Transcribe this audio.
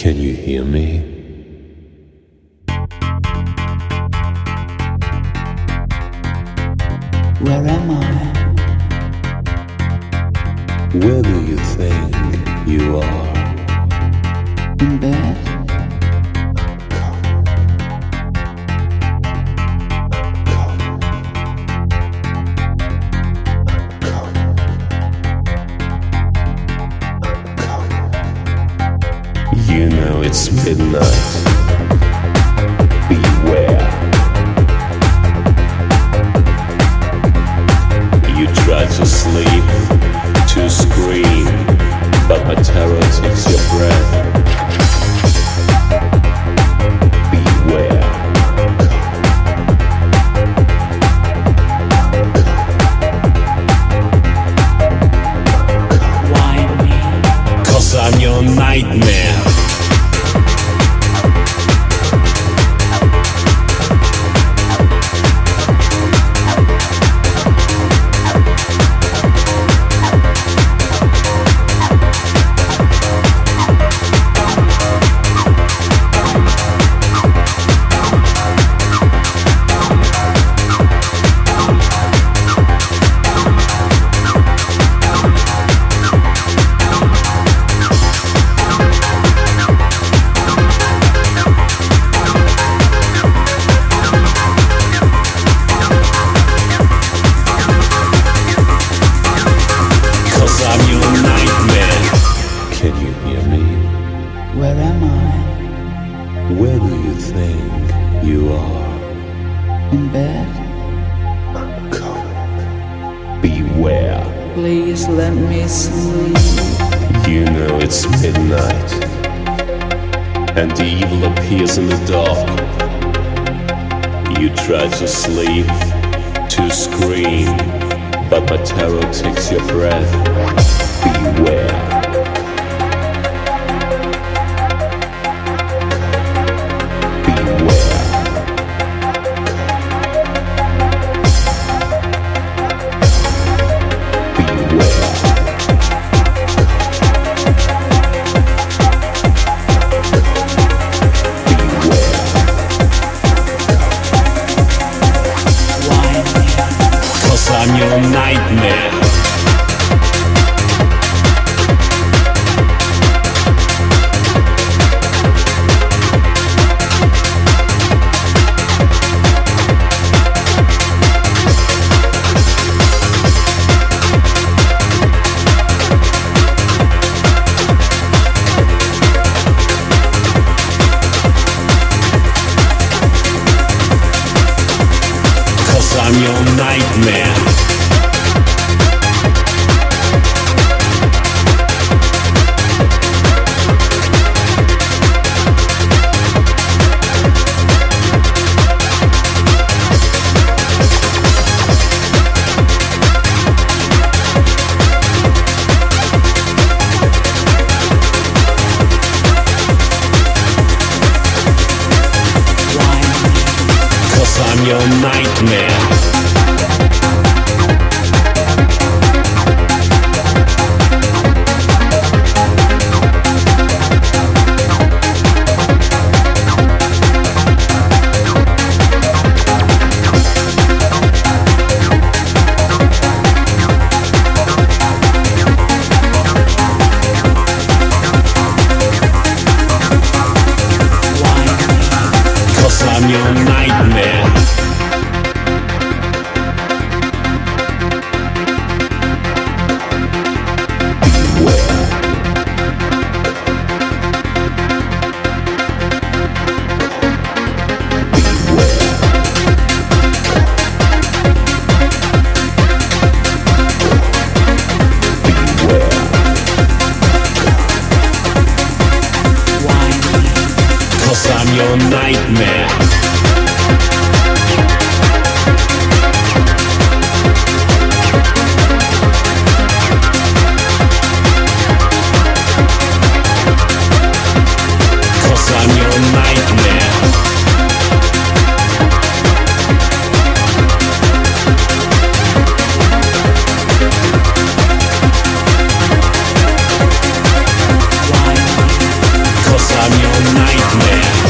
Can you hear me? Where am I? Where do you think you are? In bed? You know it's midnight. Beware. You try to sleep, to scream, but my terror takes your breath. Beware. Why me? 'Cause I'm your nightmare. Can you hear me? Where am I? Where do you think you are? In bed? Beware. Please let me sleep. You know it's midnight, and the evil appears in the dark. You try to sleep, to scream, but my terror takes your breath. Beware. I'm your nightmare. I'm your nightmare. I'm your nightmare. I'm your nightmare. I'm your nightmare. I'm your nightmare. I'm Man.